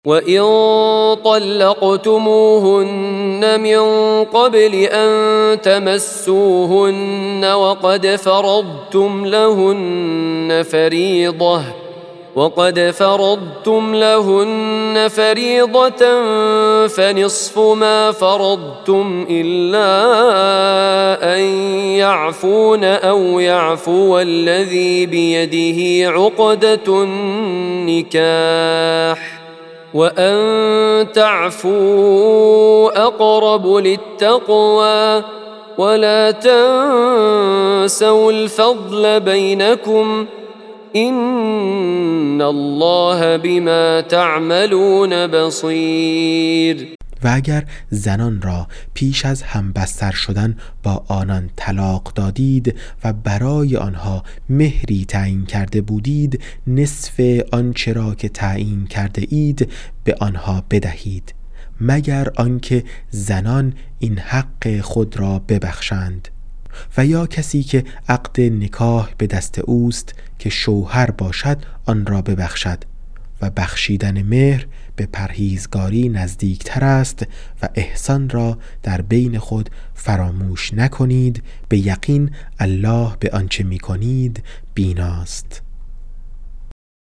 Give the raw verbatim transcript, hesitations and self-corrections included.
وَإِن طَلَّقْتُمُوهُنَّ مِن قَبْلِ أَن تَمَسُّوهُنَّ وَقَدْ فَرَضْتُمْ لَهُنَّ فَرِيضَةً وَقَدْ فَرَضْتُمْ لَهُنَّ فَرِيضَةً فَنِصْفُ مَا فَرَضْتُمْ إِلَّا أَن يَعْفُونَ أَوْ يَعْفُوَ الَّذِي بِيَدِهِ عُقْدَةُ النِّكَاحِ وَأَن تَعْفُوا أَقْرَبُ لِلتَّقْوَى وَلَا تَنسَوُا الْفَضْلَ بَيْنَكُمْ إِنَّ اللَّهَ بِمَا تَعْمَلُونَ بَصِيرٌ. و اگر زنان را پیش از همبستر شدن با آنان طلاق دادید و برای آنها مهری تعیین کرده بودید، نصف آنچه را که تعیین کرده اید به آنها بدهید، مگر آنکه زنان این حق خود را ببخشند. و یا کسی که عقد نکاح به دست اوست که شوهر باشد آن را ببخشد، و بخشیدن مهر به پرهیزگاری نزدیکتر است و احسان را در بین خود فراموش نکنید، به یقین الله به آنچه می کنید بیناست.